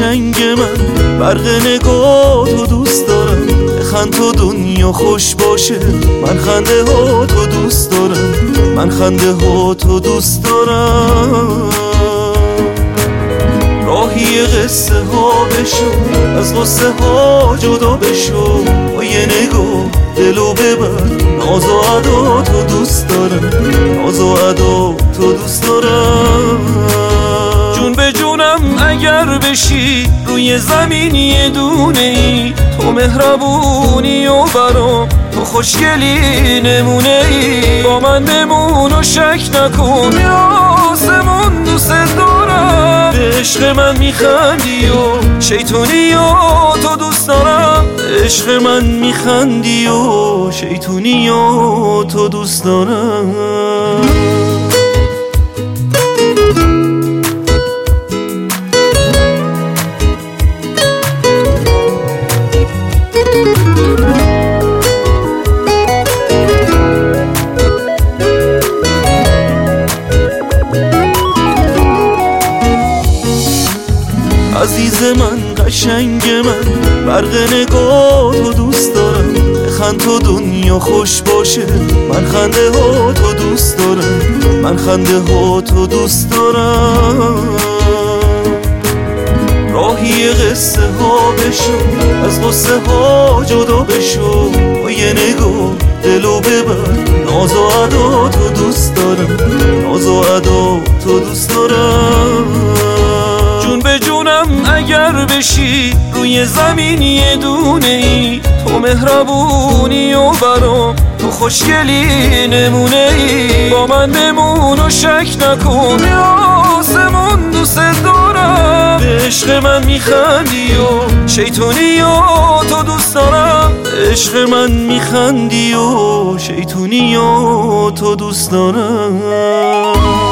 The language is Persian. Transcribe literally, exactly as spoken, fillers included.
قشنگ من، برق نگاه تو دوست دارم. بخند تو دنیا خوش باشه، من خنده ها تو دوست دارم. من خنده ها تو دوست دارم. راهی قصه ها بشو، از قصه ها جدا بشو. با یه نگاه دلو ببر، ناز و ادا تو دوست دارم. ناز و ادا تو دوست دارم. جون به جونم اگر بشی روی زمین یه دونه ای، تو مهربونی و برام تو خوشگلی نمونه ای. با من بمون و شک نکن، به آسمون دوست دارم. به عشق من میخندی و شیطونی و تو دوست دارم. به عشق من میخندی و شیطونی و تو دوست دارم. عزیز من قشنگ من، برق نگاه تو دوست دارم. بخند تو دنیا خوش باشه، من خنده ها تو دوست دارم. من خنده ها تو دوست دارم. راهی قصه ها بشو، از قصه ها جدا بشو. با یه نگاه دلو ببر، ناز و ادا تو دوست دارم. ناز و ادا تو دوست دارم. جون به جونم اگر بشی روی زمین یه دونه ای، تو مهربونی و برام تو خوشگلی نمونه ای. با من بمون و شک نکن، به آسمون دوست دارم. به عشق من میخندی و شیطونی و تو دوست دارم. به عشق من میخندی و شیطونی و تو دوست دارم.